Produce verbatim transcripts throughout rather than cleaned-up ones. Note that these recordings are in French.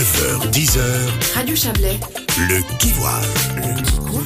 neuf heures dix heures, Radio Chablais. le Kivoire. Le Kivoire.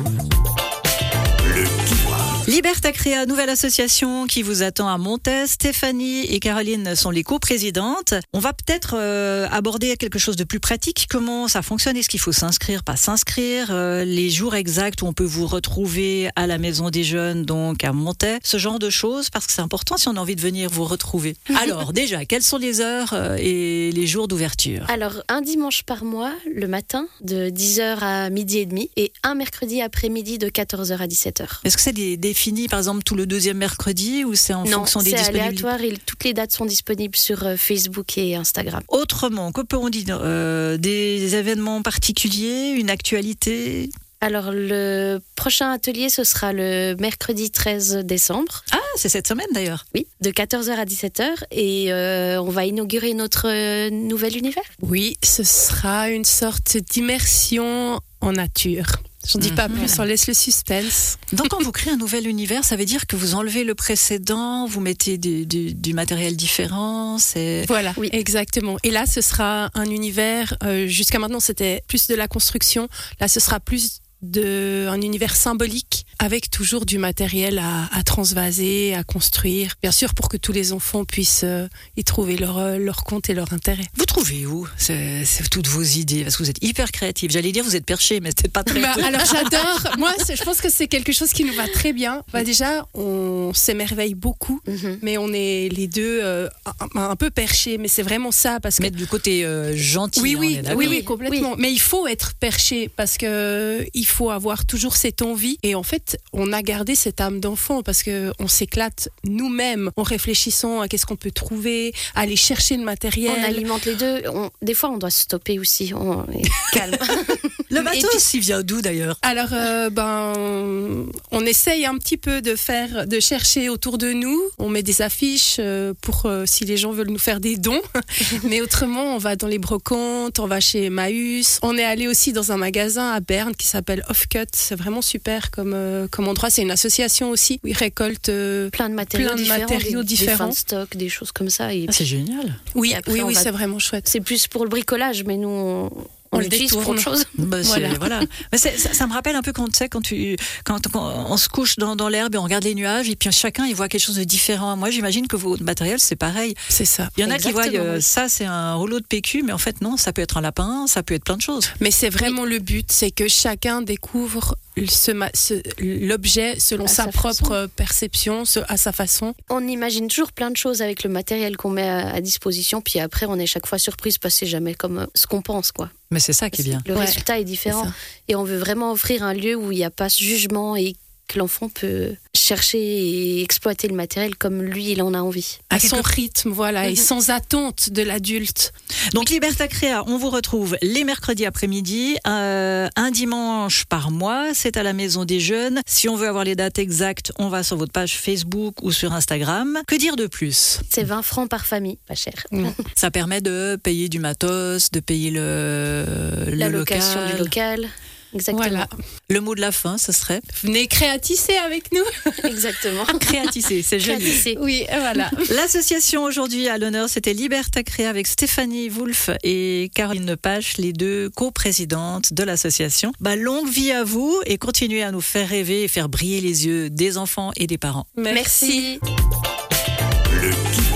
Le Kivoire. Liberta Créa, nouvelle association qui vous attend à Montet. Stéphanie et Caroline sont les coprésidentes. On va peut-être euh, aborder quelque chose de plus pratique. Comment ça fonctionne? Est-ce qu'il faut s'inscrire, pas s'inscrire? euh, Les jours exacts où on peut vous retrouver à la Maison des Jeunes, donc à Montet. Ce genre de choses, parce que c'est important si on a envie de venir vous retrouver. Alors déjà, quelles sont les heures euh, et les jours d'ouverture? Alors, un dimanche par mois, le matin, de dix heures à midi et demi, et un mercredi après-midi de quatorze heures à dix-sept heures. Est-ce que c'est des, défini, par exemple, tout le deuxième mercredi, ou c'est en Non, fonction des c'est disponibilités? aléatoire et toutes les dates sont disponibles sur euh, Facebook et Instagram. Autrement, que peut-on dire? euh, Des événements particuliers, une actualité? Alors, le prochain atelier, ce sera le mercredi treize décembre. Ah, c'est cette semaine d'ailleurs. Oui, de quatorze heures à dix-sept heures. Et euh, on va inaugurer notre euh, nouvel univers. Oui, ce sera une sorte d'immersion en nature. J'en dis pas Mmh. plus, on laisse le suspense. Donc quand vous créez un nouvel univers, ça veut dire que vous enlevez le précédent, vous mettez du, du, du matériel différent, c'est... Voilà, Oui. exactement. Et là, ce sera un univers, euh, jusqu'à maintenant, c'était plus de la construction. Là, ce sera plus de un univers symbolique avec toujours du matériel à, à transvaser, à construire. Bien sûr, pour que tous les enfants puissent euh, y trouver leur, euh, leur compte et leur intérêt. Vous trouvez où c'est, c'est toutes vos idées? Parce que vous êtes hyper créatifs. J'allais dire vous êtes perchés, mais c'était pas très... Bah, alors j'adore. Moi, c'est- je pense que c'est quelque chose qui nous va très bien. Bah, déjà, on s'émerveille beaucoup, Mhm. mais on est les deux euh, un, un peu perchés. Mais c'est vraiment ça parce que Mettre du côté euh, gentil. oui, hein, on oui, est d'accord. oui, oui, complètement. Mais il faut être perché parce que il faut avoir toujours cette envie. Et en fait, on a gardé cette âme d'enfant parce que on s'éclate nous-mêmes en réfléchissant à qu'est-ce qu'on peut trouver, à aller chercher le matériel. On alimente les deux. On- des fois, on doit se stopper aussi. On est calme. Le Et matos, puis- il vient d'où d'ailleurs? Alors, euh, ben, on essaye un petit peu de faire, de chercher autour de nous. On met des affiches euh, pour euh, si les gens veulent nous faire des dons. Mais autrement, on va dans les brocantes, on va chez Emmaüs. On est allé aussi dans un magasin à Berne qui s'appelle Offcut. C'est vraiment super comme euh, comme endroit. C'est une association aussi où ils récoltent. euh, Plein de matériaux Plein de différents. matériaux des, différents. Des fins de stock, des choses comme ça. Et Ah, c'est génial. Oui, Et après, oui, on oui, va- c'est vraiment chouette. c'est plus pour le bricolage, mais nous, on, on On le l'utilise pour détourne. autre chose. Bah, c'est- Voilà. voilà. Mais c'est- ça, ça me rappelle un peu quand, tu sais, quand, tu, quand, quand on se couche dans, dans l'herbe et on regarde les nuages et puis chacun il voit quelque chose de différent. Moi j'imagine que votre matériel c'est pareil. C'est ça. Il y en a qui voient Exactement, euh, oui. ça c'est un rouleau de P Q, mais en fait non, ça peut être un lapin, ça peut être plein de choses. Mais c'est vraiment le but, c'est que chacun découvre ce, ma- ce- l'objet selon À sa, sa propre perception, ce- à sa façon. On imagine toujours plein de choses avec le matériel qu'on met à, à disposition, puis après, on est chaque fois surprise parce que c'est jamais comme euh, ce qu'on pense, quoi. Mais c'est ça qui est bien. Le Ouais, résultat est différent. c'est ça. Et on veut vraiment offrir un lieu où il n'y a pas ce jugement et que l'enfant peut chercher et exploiter le matériel comme lui, il en a envie. À À son quelque- rythme, voilà, et Mhm. sans attente de l'adulte. Donc Liberta Créa, on vous retrouve les mercredis après-midi, euh, un dimanche par mois, c'est à la Maison des Jeunes. Si on veut avoir les dates exactes, on va sur votre page Facebook ou sur Instagram. Que dire de plus? C'est vingt francs par famille, pas cher. Ça permet de payer du matos, de payer le, le La location local. du local. Exactement. Voilà. Le mot de la fin, ce serait Venez créatisser avec nous. Exactement. créatisser, c'est joli. Créatisser. Oui, voilà. L'association aujourd'hui à l'honneur, c'était Liberta Créa avec Stéphanie Wolf et Caroline Pache, les deux coprésidentes de l'association. Bah, longue vie à vous et continuez à nous faire rêver et faire briller les yeux des enfants et des parents. Merci. Merci. Le Kivoire.